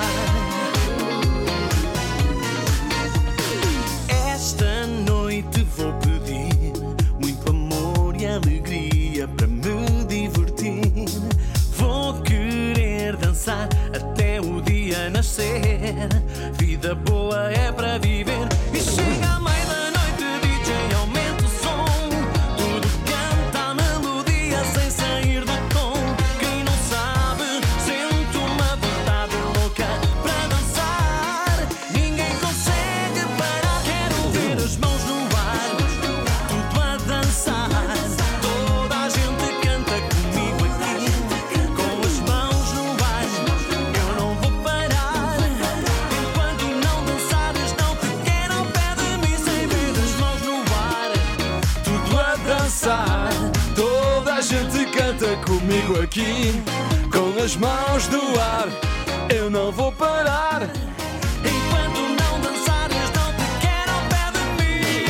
Esta noite vou pedir muito amor e alegria para me divertir. Vou querer dançar até o dia nascer. Vida boa é para viver. E chega a meia da noite, DJ aumenta o som. Tudo canta a melodia sem sair do tom. Quem não sabe sente uma vontade louca para dançar. Ninguém consegue parar. Quero ver as mãos no ar, tudo a dançar. Toda a gente canta comigo aqui, com as mãos no ar. Eu não vou parar. Enquanto não dançares, não te quero ao pé de mim. Sem ver as mãos no ar, tudo a dançar. Toda a gente canta comigo aqui, com as mãos no ar. Eu não vou parar. Enquanto não dançares, não te quero ao pé de mim.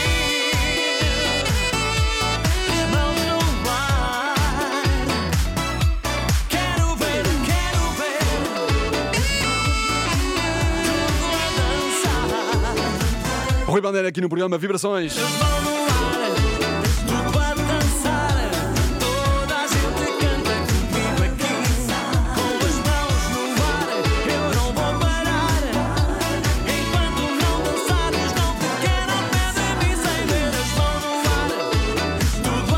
As mãos no ar, quero ver, quero ver. Tudo a dançar. Rui Bandeira aqui no programa Vibrações. Tudo a dançar. Toda a gente canta comigo aqui, com as mãos no ar. Eu não vou parar. Enquanto não dançares, não te quero ao pé de mim. Sem ver as mãos no ar, tudo a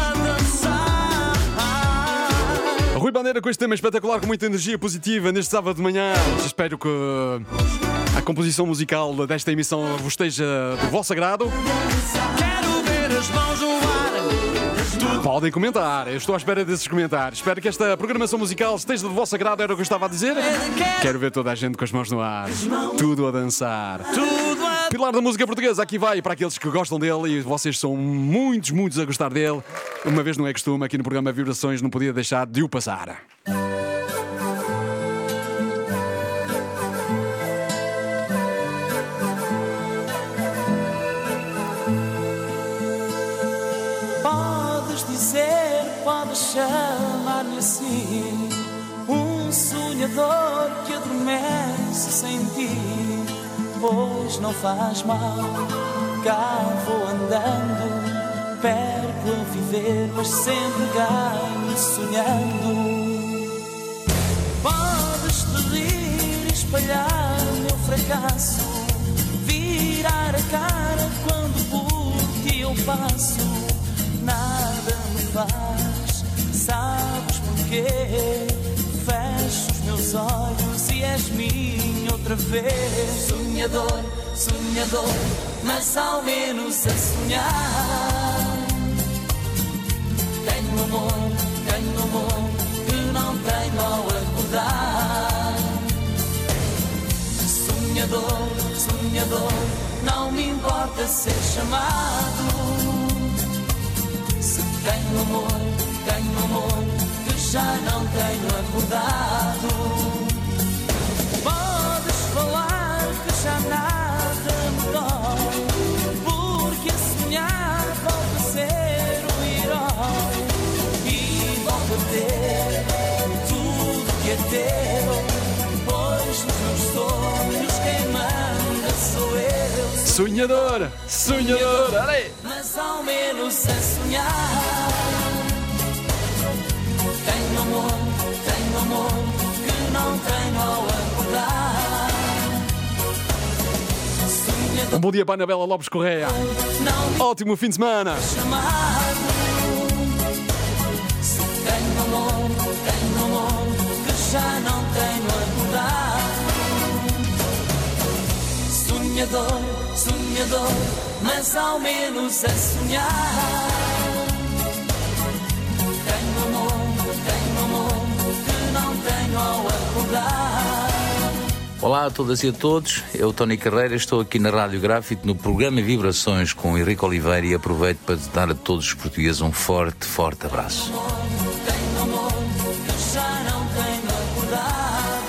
dançar. Rui Bandeira com este tema espetacular, com muita energia positiva neste sábado de manhã. Espero que a composição musical desta emissão vos esteja do vosso agrado. Quero ver as mãos no ar. Podem comentar, eu estou à espera desses comentários. Espero que esta programação musical esteja do vosso agrado, era o que eu estava a dizer. Quero ver toda a gente com as mãos no ar, tudo a dançar. Tudo a Pilar da música portuguesa, aqui vai para aqueles que gostam dele e vocês são muitos a gostar dele. Uma vez não é costume, aqui no programa Vibrações não podia deixar de o passar. Podes dizer, podes chamar-me assim, um sonhador que adormece sem ti. Pois não faz mal, cá vou andando, perco a viver, mas sempre ganho sonhando. Podes te rir e espalhar o meu fracasso, virar a cara quando por ti eu passo. Nada me faz, sabes porquê? Fecho os meus olhos e és minha outra vez. Sonhador, sonhador, mas ao menos a sonhar. Tenho amor que não tenho ao acordar. Sonhador, sonhador, não me importa ser chamado. Se tenho amor que já não tenho acordado. Podes falar que já nada me dói, porque a sonhar volto a ser um herói e volto a ter tudo que é teu, pois nos meus sonhos quem manda sou eu. Sonhador, sonhador, olha. Mas ao menos a sonhar. Tenho amor que não tenho ao acordar. Sonhador, Um bom dia para a Anabela Lopes Correia. Ótimo fim de semana. chamado. Se tenho amor que já não tenho acordar. Sonhador, sonhador, mas ao menos a sonhar. Tenho amor que não tenho ao acordar. Olá a todas e a todos, eu Tony Carreira, estou aqui na Rádio Gráfico no programa Vibrações com o Henrique Oliveira e aproveito para dar a todos os portugueses um forte, forte abraço. Tenho amor que já não tenho acordar.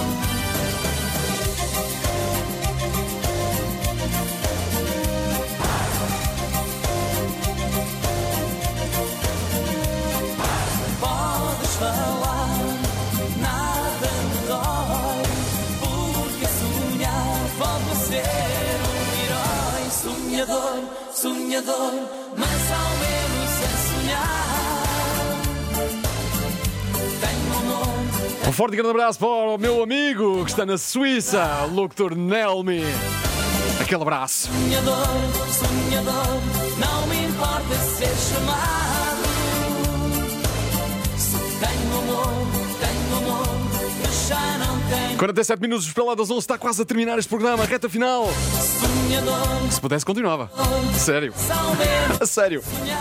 Podes falar, nada me dói, porque sonhar volto a ser um herói. Sonhador, sonhador, mas ao menos a sonhar. Tenho amor. Um forte e grande abraço para o meu amigo que está na Suíça, o Locutor Nelmi. Aquele abraço. Sonhador, sonhador, não me importa ser chamado. Se tenho amor que já não tenho. 47 minutos para lá das 11, está quase a terminar este programa, reta final. Sonhador, Se pudesse, continuava. Sério. ao menos A sério.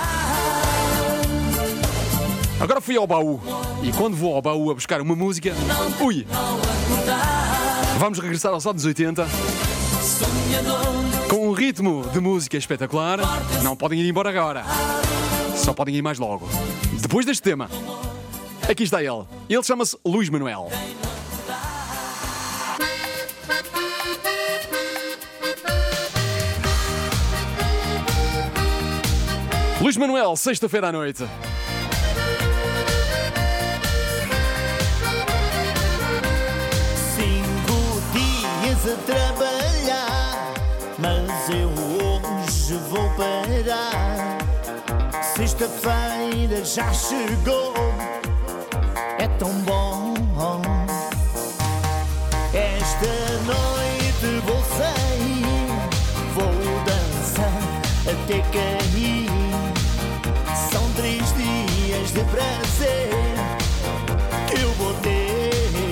Agora fui ao baú. E quando vou ao baú a buscar uma música, ui! Vamos regressar aos anos 80 com um ritmo de música espetacular. Não podem ir embora agora. Só podem ir mais logo. Depois deste tema, aqui está ele. Ele chama-se Luís Manuel. Luís Manuel, sexta-feira à noite. 5 dias a trabalhar, mas eu hoje vou parar. Sexta-feira já chegou, é tão bom. Esta noite vou sair, vou dançar até cair. São 3 dias de prazer que eu vou ter.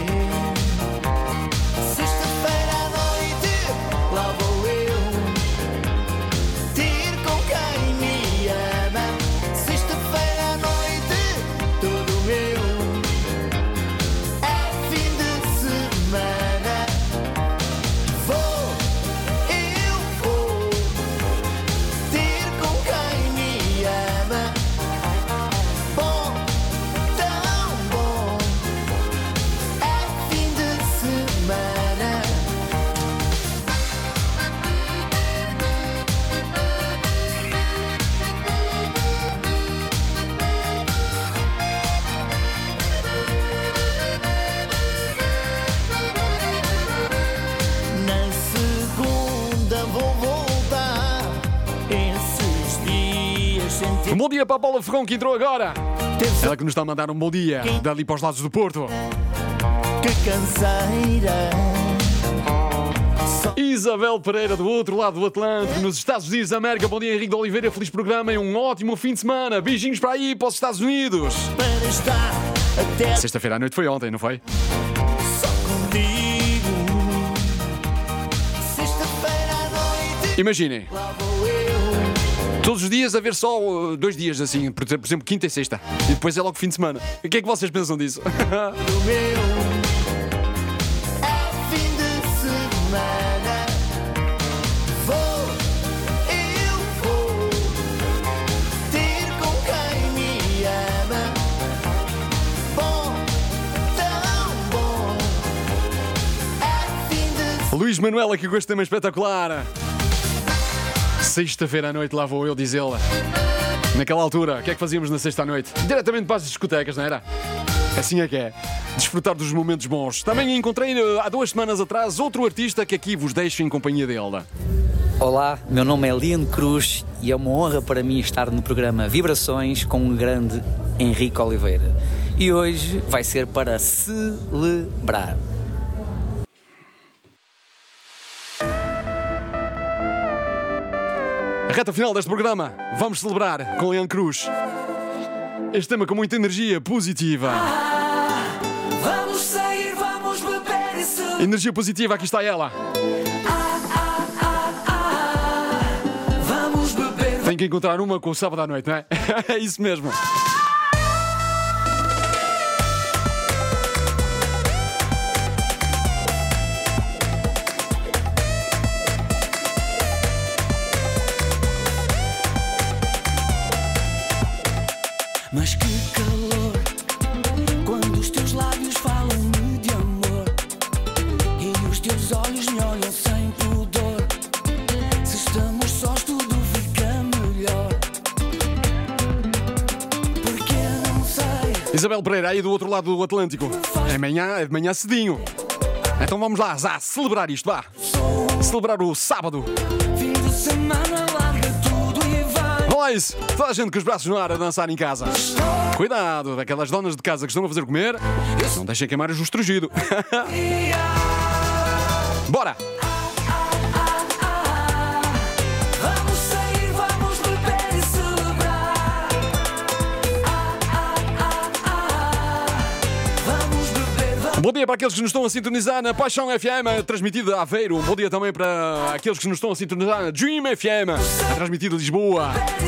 Sexta-feira à noite, lá vou eu ter com quem me ama. Sexta-feira à noite, tudo meu. É fim de semana. Eu vou ter com quem me ama. Bom, tão bom. É fim de semana. Na segunda vou voltar. Esses dias sem ter Um bom dia para a Paula Ferrão que entrou agora. Ela que nos está a mandar um bom dia dali para os lados do Porto. que canseira. Isabel Pereira do outro lado do Atlântico, nos Estados Unidos da América. Bom dia, Henrique de Oliveira, feliz programa e um ótimo fim de semana. Beijinhos para aí, para os Estados Unidos. Para estar até Sexta-feira à noite foi ontem, não foi? só contigo. Sexta-feira à noite, Imaginem, lá vou eu. todos os dias haver só 2 dias assim, por exemplo, quinta e sexta. E depois é logo fim de semana. O que é que vocês pensam disso? Do meu. É fim de semana. Luís Manuel aqui com este tema espetacular. Sexta-feira à noite lá vou eu dizê-la. Naquela altura, o que é que fazíamos na sexta à noite? Diretamente para as discotecas, não era? Assim é que é. Desfrutar dos momentos bons. Também encontrei há 2 semanas atrás outro artista que aqui vos deixo em companhia dele. Olá, meu nome é Leandro Cruz e é uma honra para mim estar no programa Vibrações com o grande Henrique Oliveira. E hoje vai ser para celebrar. A reta final deste programa, vamos celebrar com Leandro Cruz. Este tema com muita energia positiva. Vamos sair, vamos beber e celebrar. Energia positiva, aqui está ela. Vamos beber. Tem que encontrar uma com o sábado à noite, não é? É isso mesmo. Mas que calor, quando os teus lábios falam-me de amor e os teus olhos me olham sem pudor. Se estamos sós tudo fica melhor. Porque eu não sei. Isabel Pereira, aí do outro lado do Atlântico. É de manhã cedinho. Então vamos lá, já, celebrar isto, vá. Celebrar o sábado. Fim de semana, larga tudo e vai. Vamos lá isso, toda a gente com os braços no ar a dançar em casa. Cuidado, daquelas donas de casa que estão a fazer comer, não deixem queimar o estrugido. Bora! Vamos sair, vamos beber e celebrar. Vamos beber, vamos. Bom dia para aqueles que nos estão a sintonizar na Paixão FM, transmitida a Aveiro. Bom dia também para aqueles que nos estão a sintonizar na Dream FM, transmitida a Lisboa.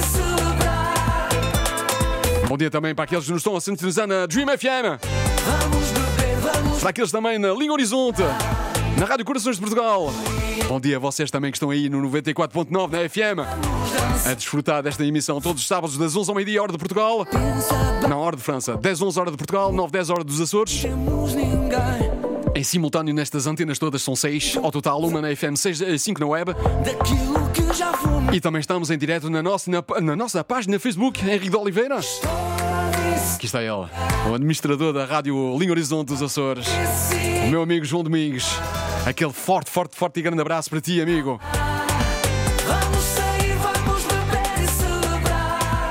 Bom dia também para aqueles que nos estão a sintonizar na Dream FM. Vamos beber, vamos. Para aqueles também na Linha Horizonte, na Rádio Corações de Portugal. Bom dia a vocês também que estão aí no 94.9 na FM, a desfrutar desta emissão todos os sábados das 11 ao meio-dia, hora de Portugal. Não, hora de França. 10, 11 hora de Portugal, 9, 10 hora dos Açores. Em simultâneo nestas antenas todas são 6 ao total, uma na FM, 5 na web. E também estamos em direto na nossa página Facebook, Henrique de Oliveira. Aqui está ele, o administrador da Rádio Linha Horizonte dos Açores, o meu amigo João Domingos. Aquele forte e grande abraço para ti, amigo. Vamos sair, vamos beber e celebrar.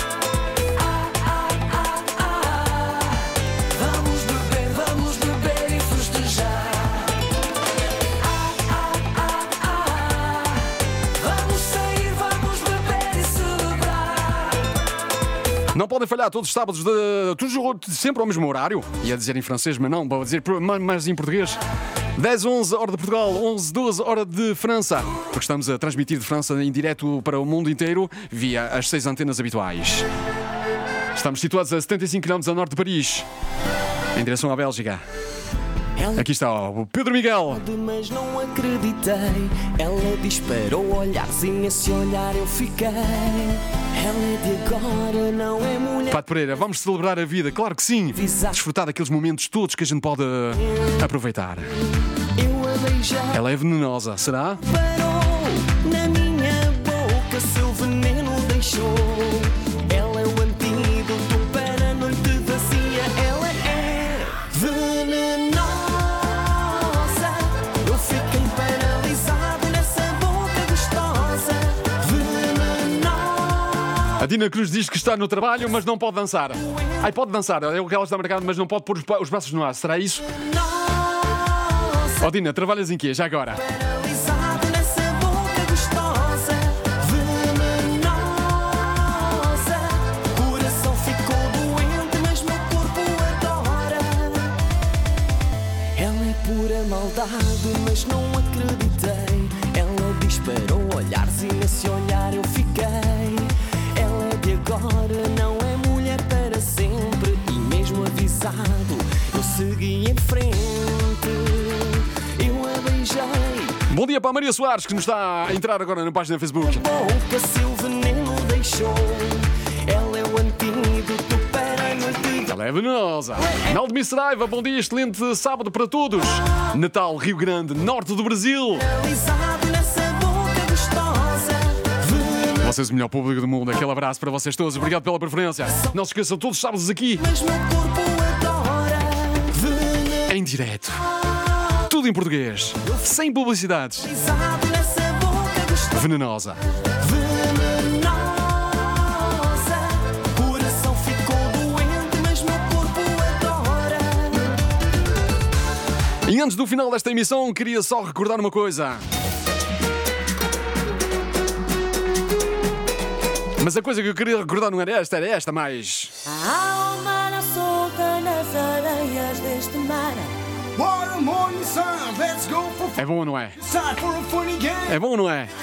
Vamos beber e festejar. Vamos sair, vamos beber e celebrar. Não podem falhar todos os sábados, sempre ao mesmo horário. Ia dizer em francês, mas não, vou dizer mais em português. 10, 11, hora de Portugal, 11, 12, hora de França. Porque estamos a transmitir de França em direto para o mundo inteiro via as 6 antenas habituais. Estamos situados a 75 km a norte de Paris, em direção à Bélgica. Aqui está o Pedro Miguel. Mas não acreditei. Ela disparou olhares e nesse olhar eu fiquei. Ela é de agora, não é mulher. Pato Pereira, vamos celebrar a vida, claro que sim. Desfrutar daqueles momentos todos que a gente pode aproveitar. Ela é venenosa, será? Parou na minha boca, seu veneno deixou. Ela é o antídoto para a noite vazia. Ela é venenosa. Eu fiquei paralisado nessa boca gostosa. Venenosa. A Dina Cruz diz que está no trabalho, mas não pode dançar. Ai, pode dançar, é o que ela está marcada, mas não pode pôr os braços no ar. Será isso? Oh, Dina, trabalhas em quê? Já agora? Paralisado nessa boca gostosa. Venenosa. Coração ficou doente, mas meu corpo adora. Ela é pura maldade, mas não acreditei. Ela disparou olhares e nesse olhar eu fiquei. Ela é de agora, não é mulher para sempre. E mesmo avisado, eu segui em frente. Eu a beijei. Bom dia para a Maria Soares, que nos está a entrar agora na página do Facebook. Boca, seu veneno deixou. Ela é o antídoto para a noite. Ela venenosa, é venenosa. Naldo Misseraiva, bom dia, excelente sábado para todos. Natal, Rio Grande, norte do Brasil. Vocês, o melhor público do mundo, aquele abraço para vocês todos, obrigado pela preferência. Não se esqueçam, todos os sábados aqui, em direto, tudo em português, sem publicidades. Venenosa. Coração ficou doente, mas meu corpo adora. E antes do final desta emissão, queria só recordar uma coisa. Mas a coisa que eu queria recordar não era esta, mas... A alma na solta nas areias deste mar. What a morning sun, let's go for É bom ou não é? time for a funny game. É bom ou não é?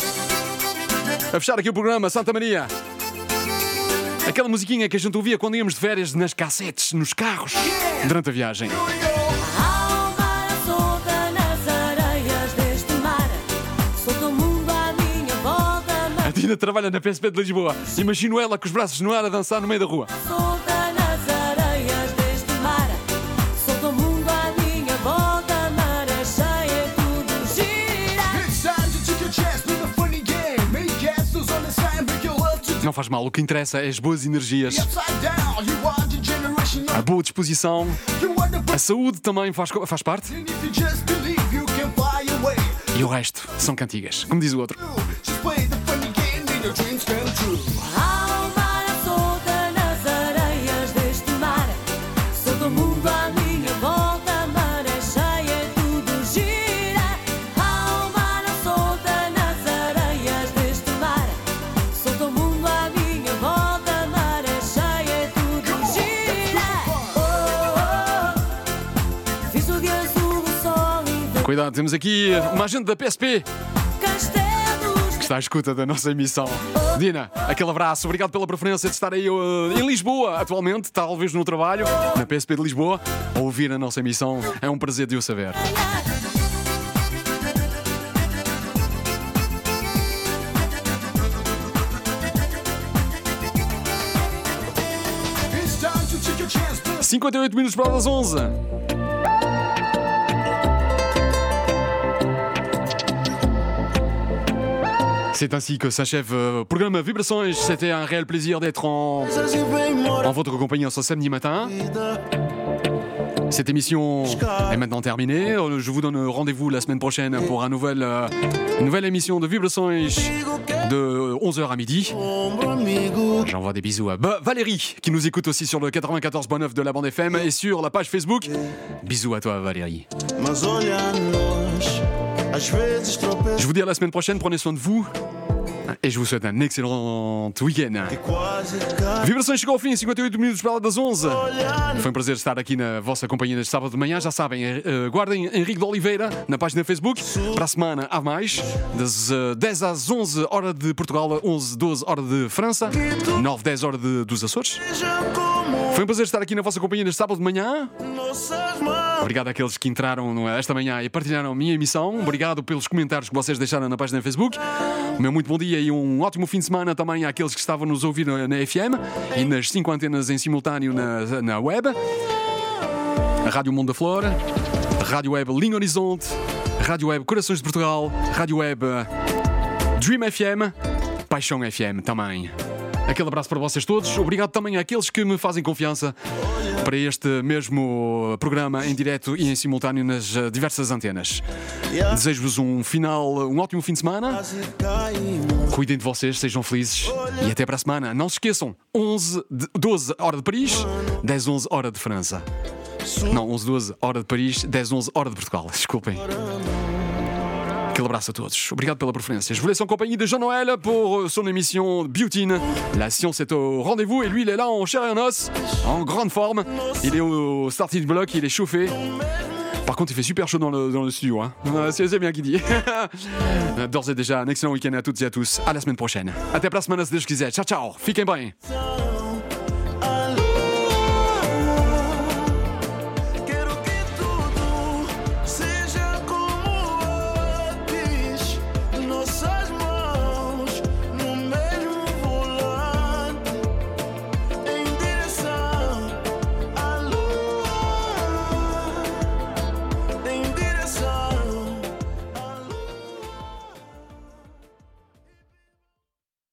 A fechar aqui o programa, Santa Maria. Aquela musiquinha que a gente ouvia quando íamos de férias nas cassetes, nos carros, durante a viagem. A alma na solta nas areias deste mar. Solta o mundo à minha volta, A Tina trabalha na PSP de Lisboa. Imagino ela com os braços no ar a dançar no meio da rua. solta nas areias deste mar. Solta o mundo à minha volta, maré cheia, tudo gira. It's time to take a chance with a funny game. Make guesses on the sign, break your love to Não faz mal, o que interessa é as boas energias, the upside down. You are the generation a of boa disposição, you are the a saúde também faz parte. and if you just believe you can fly away. E o resto são cantigas, como diz o outro. Just play the funny game, make your dreams come true. A alma na solta nas areias deste mar. Solta o mundo à minha volta, maré cheia, tudo gira. A alma na solta nas areias deste mar. Solta o mundo à minha volta, maré cheia, tudo gira. Oh, oh, visto de azul o sol e Cuidado, temos aqui uma agente da PSP castelos. que está à escuta da nossa emissão. Dina, aquele abraço, obrigado pela preferência de estar aí em Lisboa atualmente, talvez no trabalho, na PSP de Lisboa, a ouvir a nossa emissão. É um prazer de o saber. It's time to take a chance. 58 minutos para as 11. C'est ainsi que s'achève le programme Vibrações. C'était un réel plaisir d'être en votre compagnie en ce samedi matin. Cette émission est maintenant terminée. Je vous donne rendez-vous la semaine prochaine pour une nouvelle émission de Vibrações de 11h à midi. J'envoie des bisous à Valérie qui nous écoute aussi sur le 94.9 de la bande FM et sur la page Facebook. Bisous à toi Valérie. Mas olha nós, às vezes tropeçamos. Je vous dis à la semaine prochaine, prenez soin de vous et je vous souhaite un excellent week-end. Vibrações chegou ao fim, 58 minutos para lá das 11. Foi um prazer estar aqui na vossa companhia neste sábado de manhã. Já sabem, guardem Henrique de Oliveira na página Facebook. Para a semana há mais, das 10 às 11 hora de Portugal, 11, 12 hora de França, 9, 10 hora dos Açores. Foi um prazer estar aqui na vossa companhia neste sábado de manhã. Obrigado àqueles que entraram esta manhã e partilharam a minha emissão. Obrigado pelos comentários que vocês deixaram na página do Facebook. O meu muito bom dia e um ótimo fim de semana também àqueles que estavam nos ouvir na FM e nas 5 antenas em simultâneo na web. A Rádio Mundo da Flor, a Rádio Web Linha Horizonte, a Rádio Web Corações de Portugal, a Rádio Web Dream FM, Paixão FM também. Aquele abraço para vocês todos. Obrigado também àqueles que me fazem confiança para este mesmo programa em direto e em simultâneo nas diversas antenas. Desejo-vos um ótimo fim de semana. Cuidem de vocês, sejam felizes e até para a semana. Não se esqueçam, 12 hora de Paris, 10, 11 hora de França. Não, 11, 12 hora de Paris, 10, 11 hora de Portugal. Desculpem. Aquele abraço a todos. Obrigado pela preferência. Je vous laisse en compagnie de Jean-Noël pour son émission Beautine. La science est au rendez-vous et lui, il est là en chair et en os, en grande forme. Il est au starting block, il est chauffé. Par contre, il fait super chaud dans le studio. Hein. C'est bien qui dit. D'ores et déjà, un excellent week-end à toutes et à tous. À la semaine prochaine. Até para a semana, se Deus quiser. Tchau, tchau. Fiquem bem.